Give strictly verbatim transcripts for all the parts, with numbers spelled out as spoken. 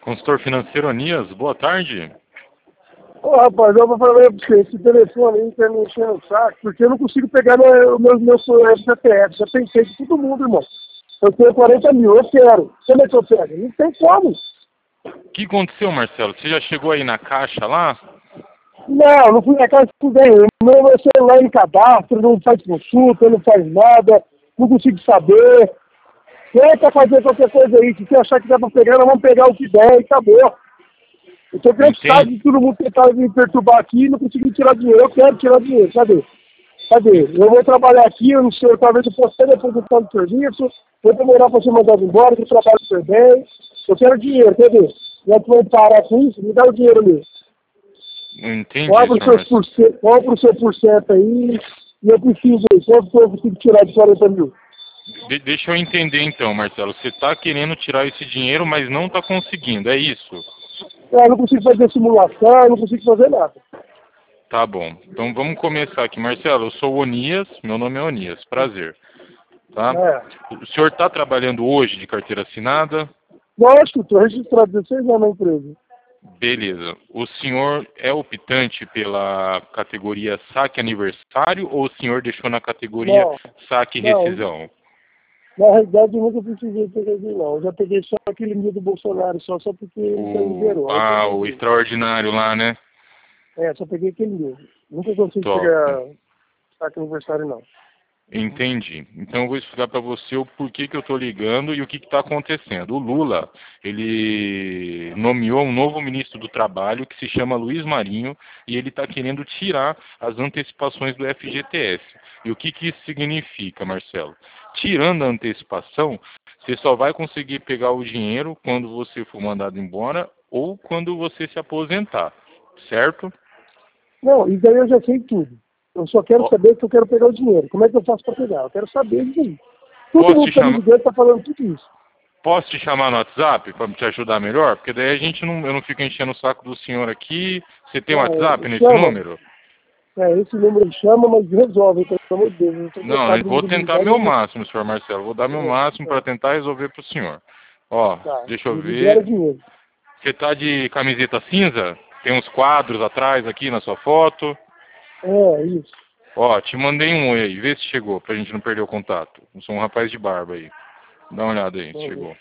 Consultor financeiro Anias, boa tarde. Ô, rapaz, eu vou falar pra você, esse telefone aí tá me enchendo o saco, porque eu não consigo pegar o meu, meu C P F, já pensei de todo mundo, irmão. Eu tenho quarenta mil, eu quero. Como é que eu pego? Não tem como. O que aconteceu, Marcelo? Você já chegou aí na caixa lá? Não, não fui na casa de ninguém. O meu meu celular em cadastro, não faz consulta, não faz nada, não consigo saber. Tenta fazer qualquer coisa aí, se você achar que dá pra pegar, nós vamos pegar o que der e acabou. Eu tô cansado Entende? de todo mundo tentar me perturbar aqui e não conseguir tirar dinheiro. Eu quero tirar dinheiro, cadê? Cadê? Eu vou trabalhar aqui, eu não sei, talvez eu possa até depois do do serviço, vou demorar para ser mandado embora, que eu trabalho super bem. Eu quero dinheiro, cadê? Já que vai parar com isso, me dá o dinheiro ali. Não entendi, Cobra os senhor seus Marcelo. por cento, cobra o seu por cento aí, e eu preciso, quanto que eu consigo tirar de quarenta mil? De- deixa eu entender então, Marcelo. Você está querendo tirar esse dinheiro, mas não está conseguindo, é isso? É, eu não consigo fazer simulação, eu não consigo fazer nada. Tá bom. Então vamos começar aqui. Marcelo, eu sou o Onias, meu nome é Onias, prazer. Tá? É. O senhor está trabalhando hoje de carteira assinada? Lógico, estou registrado dezesseis anos na empresa. Beleza. O senhor é optante pela categoria saque aniversário ou o senhor deixou na categoria Não, saque não. rescisão? Na realidade, eu nunca precisei pegar ele, não. Eu já peguei só aquele mil do Bolsonaro, só, só porque ele já O, liberou. Aí eu ah, peguei o aquele. extraordinário lá, né? É, só peguei aquele mil. Nunca consigo Top. pegar saque aniversário, não. Entendi. Então eu vou explicar para você o porquê que eu estou ligando e o que está acontecendo. O Lula, ele nomeou um novo ministro do Trabalho que se chama Luiz Marinho e ele está querendo tirar as antecipações do F G T S. E o que, que isso significa, Marcelo? Tirando a antecipação, você só vai conseguir pegar o dinheiro quando você for mandado embora ou quando você se aposentar, certo? Não, isso daí eu já sei tudo. Eu só quero Ó, saber que eu quero pegar o dinheiro. Como é que eu faço para pegar? Eu quero saber isso aí. Todo posso mundo te que tá me chamar? ligando está falando tudo isso. Posso te chamar no WhatsApp para te ajudar melhor? Porque daí a gente não, eu não fico enchendo o saco do senhor aqui. Você tem Não, WhatsApp é, nesse chama. número? É, esse número chama, mas resolve, pelo amor de Deus. Eu estou Não, eu cansado vou de me tentar ligar meu e... máximo, senhor Marcelo. Vou dar meu É, máximo para é, tentar resolver para o senhor. Ó, tá, deixa eu me libera ver. dinheiro. Você tá de camiseta cinza? Tem uns quadros atrás aqui na sua foto. É, isso. Ó, te mandei um oi aí. Vê se chegou, pra gente não perder o contato. Eu sou um rapaz de barba aí. Dá uma olhada aí se Vamos ver. chegou.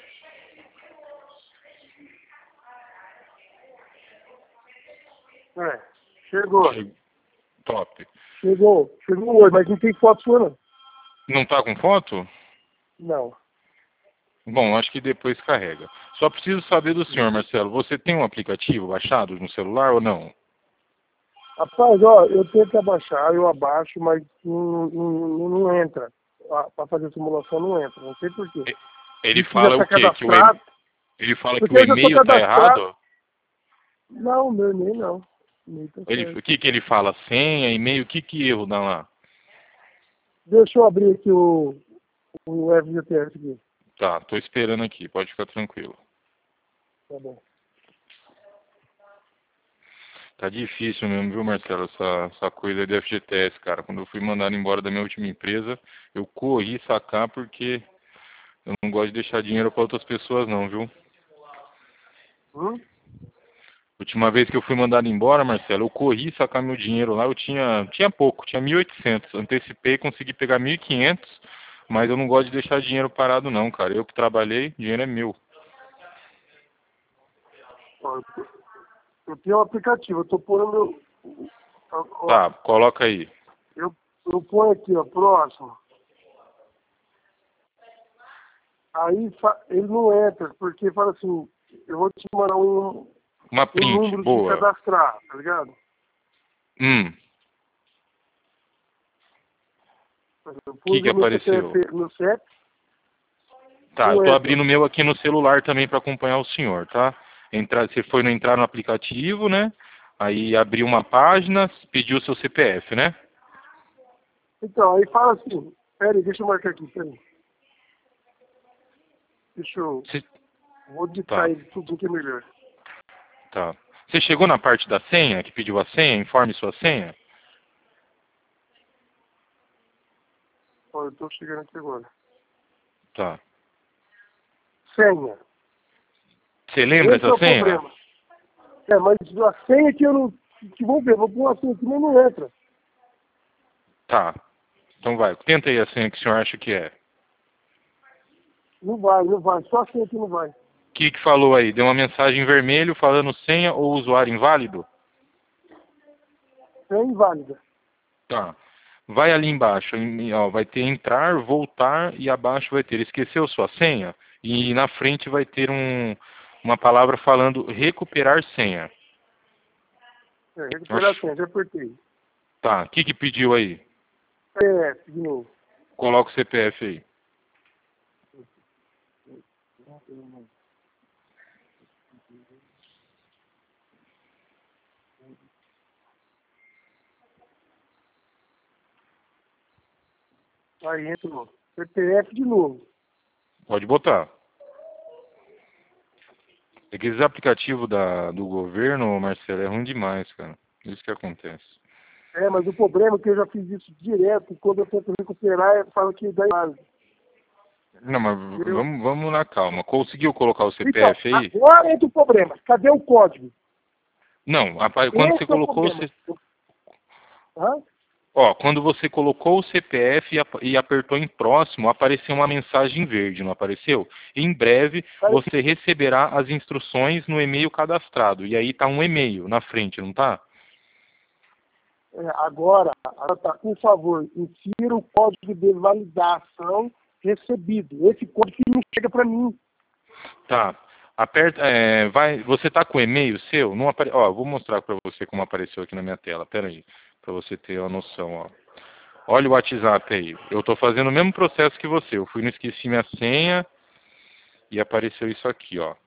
É, chegou. Che- Top. Chegou. Chegou hoje, mas não tem foto sua, não. Não tá com foto? Não. Bom, acho que depois carrega. Só preciso saber do senhor, Marcelo. Você tem um aplicativo baixado no celular ou não? Rapaz, ó, eu tento abaixar, eu abaixo, mas não, não, não, não entra. Para fazer simulação não entra, não sei por quê. E- Ele E se já fala o está quê? Que o e- cadastrado, ele fala que porque o eu já estou e-mail tá cadastrado. errado? Não, meu e-mail não. O e-mail tá Ele, certo. o que que ele fala? Senha, e-mail, o que que erro dá lá? Deixa eu abrir aqui o, o F G T S aqui. Tá, tô esperando aqui, pode ficar tranquilo. Tá bom. Tá difícil mesmo, viu, Marcelo, essa, essa coisa de F G T S, cara. Quando eu fui mandado embora da minha última empresa, eu corri sacar porque eu não gosto de deixar dinheiro para outras pessoas não, viu? Hum? Última vez que eu fui mandado embora, Marcelo, eu corri sacar meu dinheiro lá, eu tinha, tinha pouco, tinha mil e oitocentos. Antecipei, consegui pegar mil e quinhentos, mas eu não gosto de deixar dinheiro parado não, cara. Eu que trabalhei, dinheiro é meu. Ó, eu tenho um aplicativo, eu tô pondo meu. Ó, ó, Tá, coloca aí. eu, eu ponho aqui, ó, próximo. Aí fa- ele não entra, porque fala assim, eu vou te mandar um, Uma um print, número de boa. cadastrar, tá ligado? Hum, Eu o que pus que o meu C P F apareceu? no C E P, Tá, eu não tô entra. abrindo o meu aqui no celular também para acompanhar o senhor, tá? Entrar, você foi no entrar no aplicativo, né? Aí abriu uma página, pediu o seu C P F, né? Então, aí fala assim, peraí, deixa eu marcar aqui, peraí. Deixa eu, Você- vou digitar Tá, ele tudo que é melhor. tá. Você chegou na parte da senha, que pediu a senha? Informe sua senha? Ó, eu tô chegando aqui agora. Tá. Senha. Você lembra Esse essa é o senha? problema. É, mas a senha que eu não... Que vamos ver, vou pôr uma senha aqui, mas não entra. Tá. Então vai. Tenta aí a senha que o senhor acha que é. Não vai, não vai. Só a senha aqui não vai. O que que falou aí? Deu uma mensagem em vermelho falando senha ou usuário inválido? É inválida. Tá. Vai ali embaixo, em- ó, vai ter entrar, voltar e abaixo vai ter esqueceu sua senha e na frente vai ter um, uma palavra falando recuperar senha. É, recuperar a senha, já apertei. Tá. O que que pediu aí? É, de novo. Coloca o C P F aí. Aí entrou. C P F de novo. Pode botar. Aqueles aplicativos da, do governo, Marcelo, é ruim demais, cara. Isso que acontece. É, mas o problema é que eu já fiz isso direto. Quando eu tento recuperar, eu falo que dá errado. Não, mas Entendeu? vamos, vamos na calma. Conseguiu colocar o C P Então, F aí? agora entra o problema. Cadê o código? Não, apa- quando Esse você é o colocou o problema. C... Hã? Ó, quando você colocou o C P F e, ap- e apertou em próximo, apareceu uma mensagem verde, não apareceu? Em breve Aí, você receberá as instruções no e-mail cadastrado. E aí tá um e-mail na frente, não tá? é, agora, agora tá, por favor, insira o código de validação recebido. Esse código que não chega para mim. Tá. Aperta, é, vai, você tá com o e-mail seu? Não apare... Ó, vou mostrar para você como apareceu aqui na minha tela. Pera aí, para você ter uma noção, ó. Olha o WhatsApp aí. Eu estou fazendo o mesmo processo que você. Eu fui no esqueci minha senha e apareceu isso aqui, ó.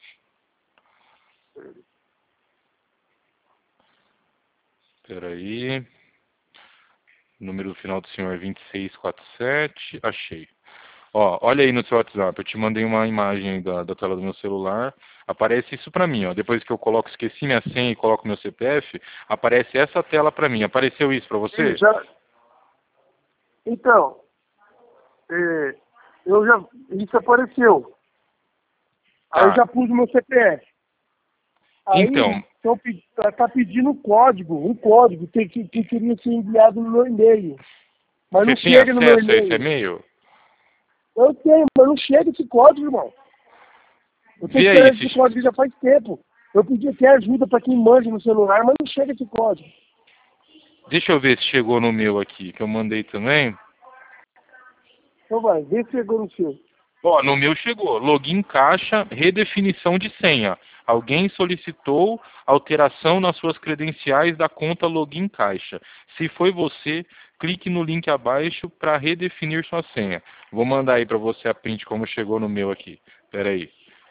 Pera aí. Número final do senhor é vinte e seis quarenta e sete. Achei. Ó, olha aí no seu WhatsApp. Eu te mandei uma imagem aí da, da tela do meu celular. Aparece isso pra mim, ó. Depois que eu coloco esqueci minha senha e coloco meu C P F, aparece essa tela pra mim. Apareceu isso pra você? Já... Então, é, eu já, isso apareceu. Aí Tá. eu já pus o meu C P F. Aí Então, estão tá pedindo um código, um código que, que, que queria ser enviado no meu e-mail. Mas você não tem chega no meu acesso a esse e-mail. e-mail? Eu tenho, mas não chega esse código, irmão. Eu tô Vê esperando aí esse se... código já faz tempo. Eu pedi até ajuda para quem manja no celular, mas não chega esse código. Deixa eu ver se chegou no meu aqui, que eu mandei também. Então vai, vê se chegou no seu. Ó, no meu chegou. Login caixa, redefinição de senha. Alguém solicitou alteração nas suas credenciais da conta login caixa. Se foi você, clique no link abaixo para redefinir sua senha. Vou mandar aí para você a print como chegou no meu aqui. Espera aí.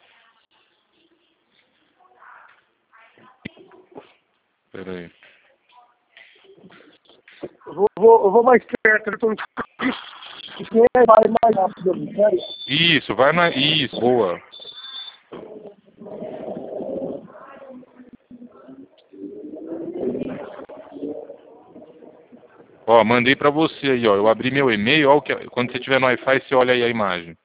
Espera aí. Eu vou, vou, eu vou mais perto, eu tô no porque vai mais rápido ali, sério. Isso, vai na... Isso, boa. Ó, mandei para você aí, ó. Eu abri meu e-mail, ó, que... quando você tiver no Wi-Fi, você olha aí a imagem.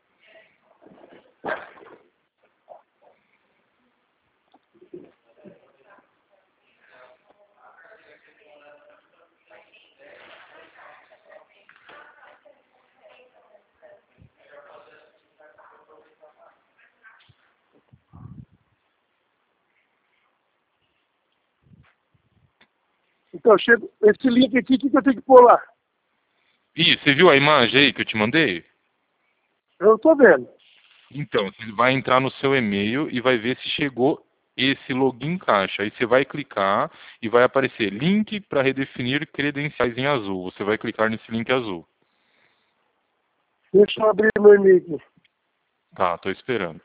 Então, chego, esse link aqui, o que, que eu tenho que pôr lá? Ih, você viu a imagem aí que eu te mandei? Eu tô vendo. Então, você vai entrar no seu e-mail e vai ver se chegou esse login caixa. Aí você vai clicar e vai aparecer link para redefinir credenciais em azul. Você vai clicar nesse link azul. Deixa eu abrir meu e-mail aqui. Tá, tô esperando.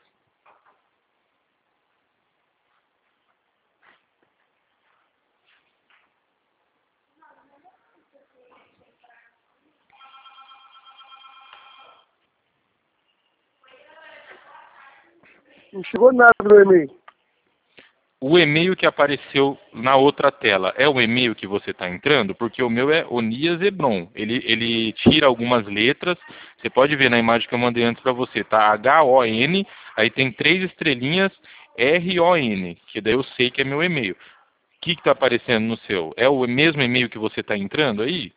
Não chegou nada no meu e-mail. O e-mail que apareceu na outra tela é o e-mail que você está entrando? Porque o meu é Onias Hebron. Ele, ele tira algumas letras. Você pode ver na imagem que eu mandei antes para você. Tá H O N, aí tem três estrelinhas, R O N, que daí eu sei que é meu e-mail. O que está aparecendo no seu? É o mesmo e-mail que você está entrando aí?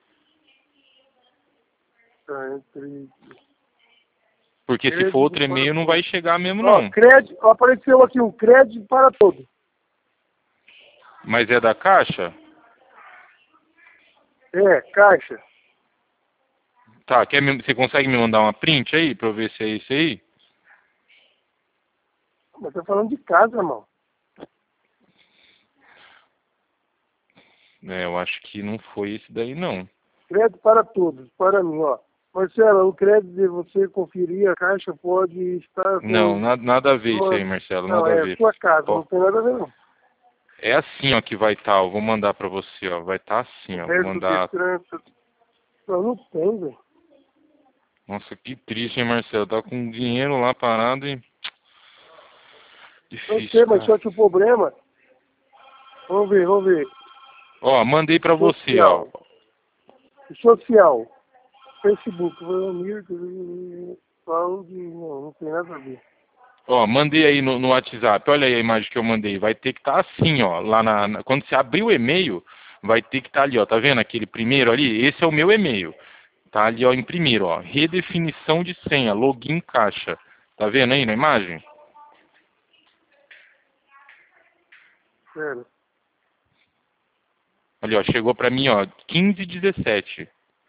Tá, entre... Porque se for outro e-mail não vai chegar mesmo Ó, não. crédito, apareceu aqui um crédito para todos. Mas é da Caixa? É, Caixa. Tá, quer me, você consegue me mandar uma print aí pra eu ver se é esse aí? Mas tô falando de casa, irmão. É, eu acho que não foi esse daí não. Crédito para todos, para mim, ó. Marcelo, o crédito de você conferir a Caixa pode estar com... Não, nada, nada a ver uma... isso aí, Marcelo, Não, nada a é ver. sua casa, Ó, não tem nada a ver, não. é assim, ó, que vai estar, tá, eu vou mandar pra você, ó, vai estar tá assim, ó, vou Resto mandar... de trânsito. Não, não tem, velho. Nossa, que triste, hein, Marcelo, tá com dinheiro lá parado e... Não Difícil, sei, mas cara. só que o problema... Vamos ver, vamos ver. Ó, mandei pra você, ó. Social. Social. Facebook. Falo de... Não, não tem nada a ver. Ó, mandei aí no, no WhatsApp, olha aí a imagem que eu mandei, vai ter que estar tá assim, ó, lá na, na... Quando você abrir o e-mail, vai ter que estar tá ali, ó, tá vendo aquele primeiro ali? Esse é o meu e-mail. Tá ali, ó, em primeiro, ó, redefinição de senha, login caixa. Tá vendo aí na imagem? Sério. Ali, ó, chegou pra mim, ó, quinze e dezessete.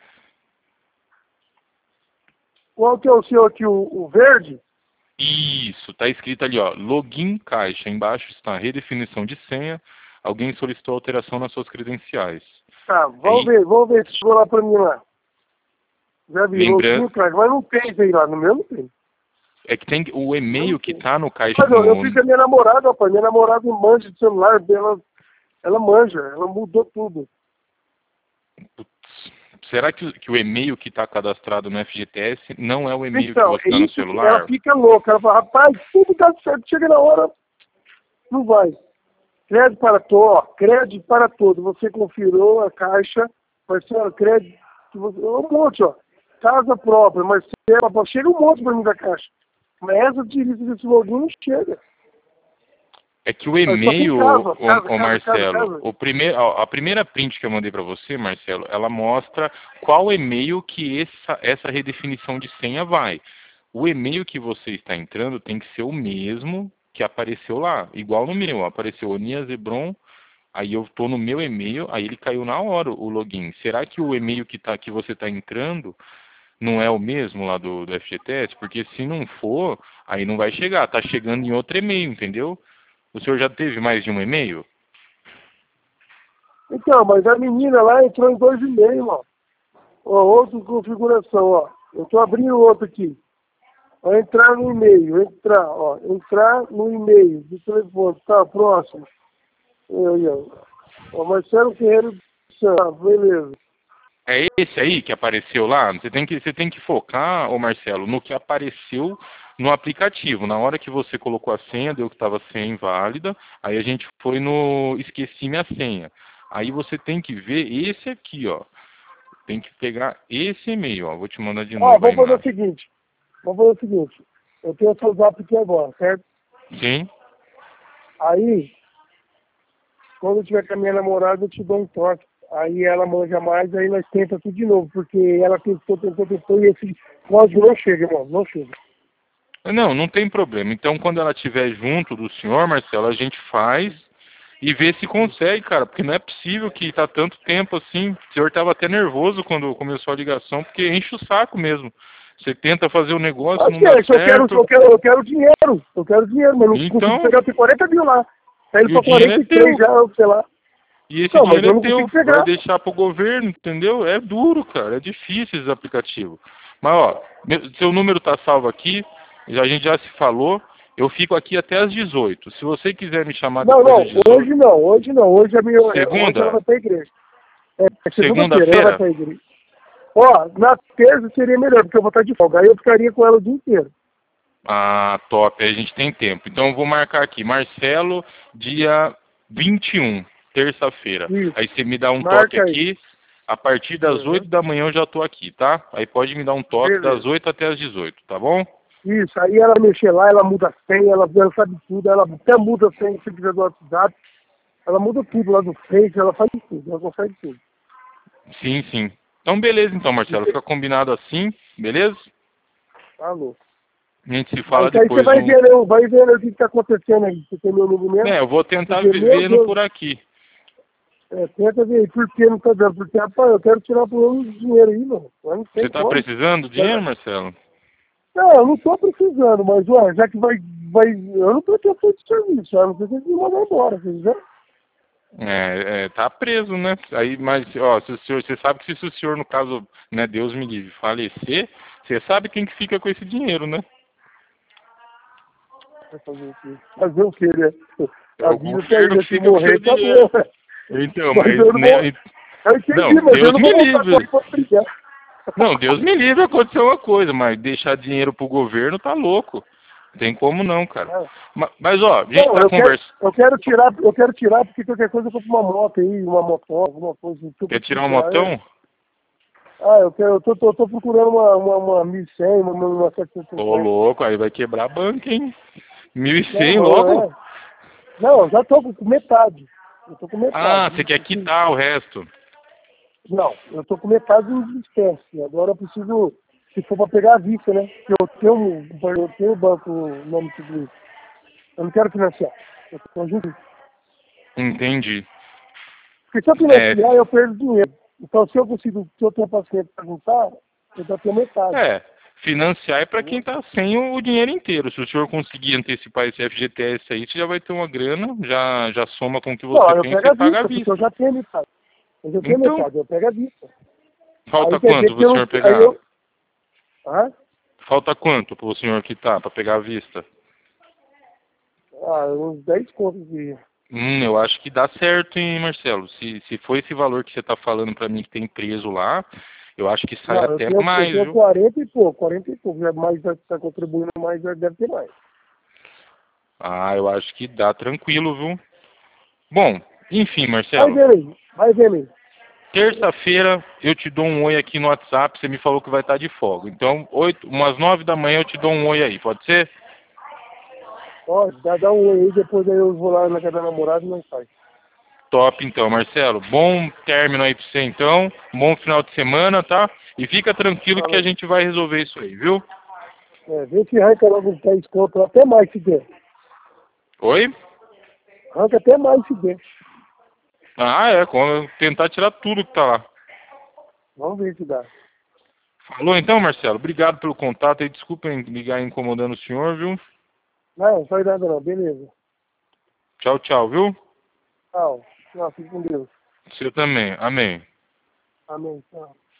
Qual que é o seu aqui, o, o verde? Isso, tá escrito ali, ó, login caixa. Embaixo está redefinição de senha. Alguém solicitou alteração nas suas credenciais. Tá, vamos Aí, ver, vamos ver se chegou lá pra mim lá. Já vi, lembrando, login, cara, mas não tem isso aí lá, no meu não tem. é que tem o e-mail que tá no caixa Mas eu, eu no... fiz com a minha namorada, rapaz, minha namorada manja de celular, ela, ela manja, ela mudou tudo. Putz, será que, que o e-mail que está cadastrado no F G T S não é o e-mail Então, que você é está no isso que celular? ela fica louca, ela fala, rapaz, tudo dá certo, chega na hora, não vai. Crédito para todo, ó, crédito para todo, você confirou a caixa, Marcelo, crédito, que você, um monte, ó, casa própria, Marcelo, chega um monte para mim da caixa. Mas essa utiliza desse login não chega. É que o Mas só tem e-mail, casa, ô, casa, ô, casa, Marcelo, casa, casa. o primeiro, a a primeira print que eu mandei para você, Marcelo, ela mostra qual e-mail que essa, essa redefinição de senha vai. O e-mail que você está entrando tem que ser o mesmo que apareceu lá, igual no meu, apareceu Onias Hebron, aí eu estou no meu e-mail, aí ele caiu na hora o login. Será que o e-mail que, tá, que você está entrando não é o mesmo lá do, do F G T S? Porque se não for, aí não vai chegar, tá chegando em outro e-mail, entendeu? O senhor já teve mais de um e-mail? Então, mas a menina lá entrou em dois e meio, ó. Ó, outra configuração, ó. Eu tô abrindo outro aqui. Ó, entrar no e-mail, entrar, ó. Entrar no e-mail do telefone. Tá, próximo. Aí, ó. Ó, Marcelo Ferreira, tá, beleza. É esse aí que apareceu lá? Você tem que, você tem que focar, ô Marcelo, no que apareceu no aplicativo. Na hora que você colocou a senha, deu que estava senha inválida, aí a gente foi no esqueci minha senha. Aí você tem que ver esse aqui, ó. Tem que pegar esse e-mail, ó. Vou te mandar de Ó, novo a vamos fazer o imagem. seguinte. Vamos fazer o seguinte. Eu tenho o seu zap aqui agora, certo? Sim? Aí, quando eu tiver com a minha namorada, eu te dou um toque. Aí ela manja mais, aí nós tenta tudo de novo, porque ela tentou, tentou, tentou, e esse código não chega, irmão, não chega. Não, não tem problema. Então, quando ela estiver junto do senhor, Marcelo, a gente faz e vê se consegue, cara. Porque não é possível que tá tanto tempo assim. O senhor estava até nervoso quando começou a ligação, porque enche o saco mesmo. Você tenta fazer o negócio, Acho não que dá é, isso, eu quero, certo. eu quero, eu quero dinheiro, eu quero dinheiro, mas não consigo Então, pegar, tem quarenta mil lá. Tá indo e o pra dinheiro é quarenta e três teu. já, sei lá. E esse Não, mas dinheiro eu é não teu. consigo Vai pegar. deixar pro governo, entendeu? É duro, cara. É difícil esse aplicativo. Mas, ó, meu- seu número tá salvo aqui. A gente já se falou. Eu fico aqui até às dezoito. Se você quiser me chamar Não, depois não, das dezoito... hoje não, hoje não, hoje é minha, hoje ela Segunda? vai pra igreja. É, é segunda-feira, ela vai Segunda-feira? pra igreja. Ó, na terça seria melhor, porque eu vou estar de folga, aí eu ficaria com ela o dia inteiro. Ah, top. Aí a gente tem tempo. Então eu vou marcar aqui. Marcelo, dia vinte e um, terça-feira. Isso, Aí você me dá um toque marca aí. aqui. A partir das Uhum. oito da manhã eu já estou aqui, tá? Aí pode me dar um toque das Beleza, oito até as dezoito, tá bom? Isso, aí ela mexer lá, ela muda a senha, ela, ela sabe tudo, ela até muda a senha se quiser do WhatsApp, ela muda tudo lá do Face, ela faz tudo, ela consegue tudo. Sim, sim. Então, beleza, então, Marcelo. Fica combinado assim, beleza? Tá louco. A gente se fala Mas aí você depois. vai Um... ver, né, vai ver né, o que está acontecendo aí. Você tem meu número mesmo? É, eu vou tentar Porque, meu vivendo Deus, por aqui. é, tenta ver aí, por que não tá dando? Porque, rapaz, eu quero tirar por um dinheiro aí, mano. Mas não Você tem tá como. precisando de dinheiro, Marcelo? Não, eu não tô precisando, mas, ué, já que vai, vai, eu não tô aqui de serviço, eu não sei se você me mandar embora, você entendeu? É, é, tá preso, né? Aí, mas, ó, se o senhor, você sabe que se o senhor, no caso, né, Deus me livre, falecer, você sabe quem que fica com esse dinheiro, né? Vai fazer o quê? Fazer o quê, né? É A o vida tá aí, governo né? que Se fica com o morrer, seu dinheiro. acabou, né? Então, Mas mas, eu não vou, né, eu entendi, não, mas eu Deus não me vou voltar livre. pra brigar. Não, Deus me livre acontecer uma coisa, mas deixar dinheiro pro governo tá louco. Tem como não, cara. Não, Ma- Mas, ó, a gente não, tá eu quero, conversando. eu quero tirar, eu quero tirar porque qualquer coisa eu compro uma moto aí, uma moto, alguma coisa que eu Quer preciso tirar um tirar. É. motão? Ah, eu, quero, eu tô, tô, tô procurando uma, uma, uma mil e cem, uma, uma setecentos e Ô, cinquenta. louco, aí vai quebrar a banca, hein? Mil e Não, cem mano, logo? é. Não, eu já tô com metade. Eu tô com Ah, metade. você quer Isso- quitar o resto. Não, eu tô com metade em espécie. Agora eu preciso, se for pra pegar a vista, né? Que eu tenho, um- eu tenho o banco, o nome tudo isso. Eu não quero financiar. Eu tô junto. Entendi. Porque se eu É, financiar, eu perdo dinheiro. Então, se eu consigo, se eu tenho paciência para juntar, eu já tenho metade. é, financiar é para quem Entendeu? tá sem o, o dinheiro inteiro. Se o senhor conseguir antecipar esse F G T S aí, você já vai ter uma grana, já, já soma com o que você Não, eu pensa pego e a paga à vista, porque eu vista. já tenho metade. Eu já tenho Então, metade, eu pego a vista. Aí falta quer dizer quanto que para o eu não. senhor Aí pegar? eu. Ah, Falta quanto para o senhor quitar, para pegar à vista? ah uns dez contos de. Hum, eu acho que dá certo, hein, Marcelo? Se, se for esse valor que você está falando para mim que tem preso lá, eu acho que sai Não, eu até tenho, eu mais, tenho viu? quarenta e pouco, quarenta e pouco. Já mais está contribuindo mais, já deve ter mais. Ah, eu acho que dá tranquilo, viu? Bom, enfim, Vai Marcelo. ver aí, vai ver aí. Terça-feira eu te dou um oi aqui no WhatsApp, você me falou que vai estar de folga. Então, oito, umas nove da manhã eu te dou um oi aí, pode ser? Ó, dá, dá um oi aí, depois aí eu vou lá na casa da namorada e nós faz. Top então, Marcelo. Bom término aí pra você então. Bom final de semana, tá? E fica tranquilo que a Falou. gente vai resolver isso aí, viu? É, vê se arranca logo uns dez contos, até mais se der. Oi? Arranca até mais se der. Ah, é, quando tentar tirar tudo que tá lá. Vamos ver se dá. Falou então, Marcelo. Obrigado pelo contato aí. Desculpa em ligar incomodando o senhor, viu? Não, não faz nada não, beleza. Tchau, tchau, viu? Tchau. Tchau, fique com Deus. Você também. Amém. Amém. Tchau.